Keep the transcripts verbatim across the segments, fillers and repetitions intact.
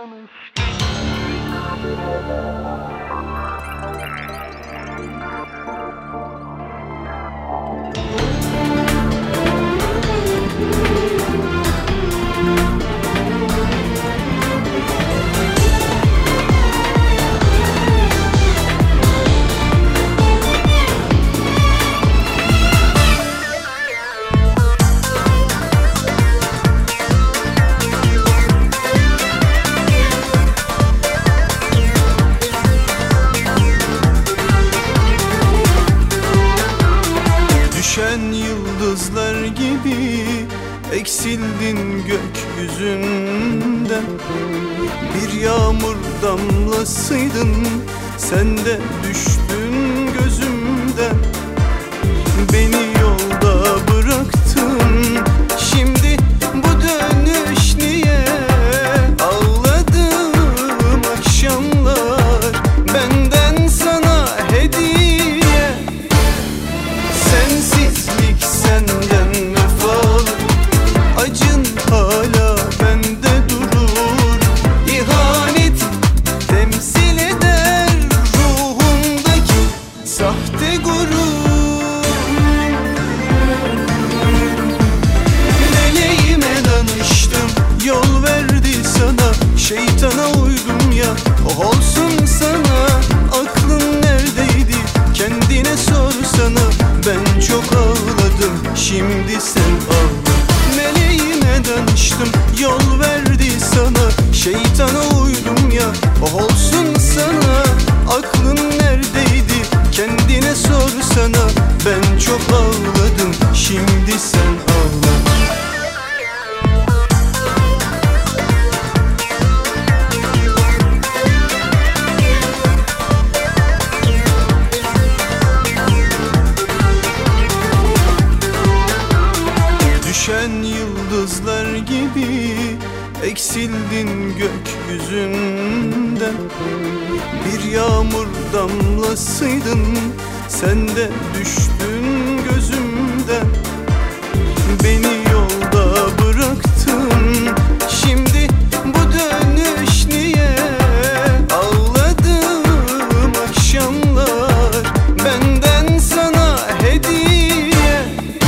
danıştım. Düşen yıldızlar gibi eksildin gökyüzünden. Bir yağmur damlasıydın, sen de düştün gözümden. Beni yolda bıraktın, şimdi bu dönüş niye? Ağladığım akşamlar benden sana hediye. Sensizlik senden vefalı, acın hala bende durur. İhanet temsil eder ruhumdaki sahte gurur. Meleğime danıştım, yol verdi sana. Şeytana uydum ya, oh olsun sana. Aklın neredeydi, kendine sorsana. Ben çok ağladım, şimdi sen ağla. Meleğime danıştım, yol verdi sana. Şeytana uydum ya, oh olsun sana. Aklın neredeydi, kendine sorsana. Ben çok ağladım, şimdi sen ağla. Düşen yıldızlar gibi eksildin gökyüzünden. Bir yağmur damlasıydın, sen de düştün gözümden. Beni yolda bıraktın, şimdi bu dönüş niye? Ağladığım akşamlar benden sana hediye.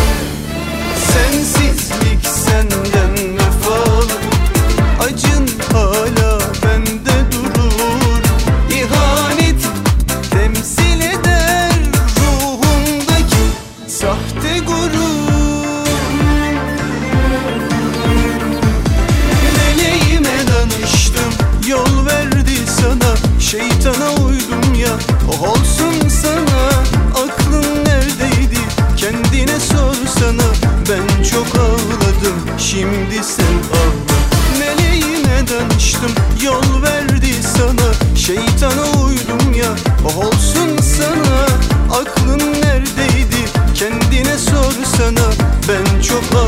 Sensizlik senden vefalı, acın hala bende durur. İhanet temsil eder ruhumdaki sahte gurur. Meleğime danıştım, yol verdi sana. Şeytana uydum ya, oh olsun sana. Aklın neredeydi, kendine sorsana. Ben çok ağladım, şimdi sen ağla. Meleğime danıştım, yol verdi sana. Şeytana uydum ya, oh olsun sana. Aklın neredeydi, kendine sorsana. Ben çok ağladım.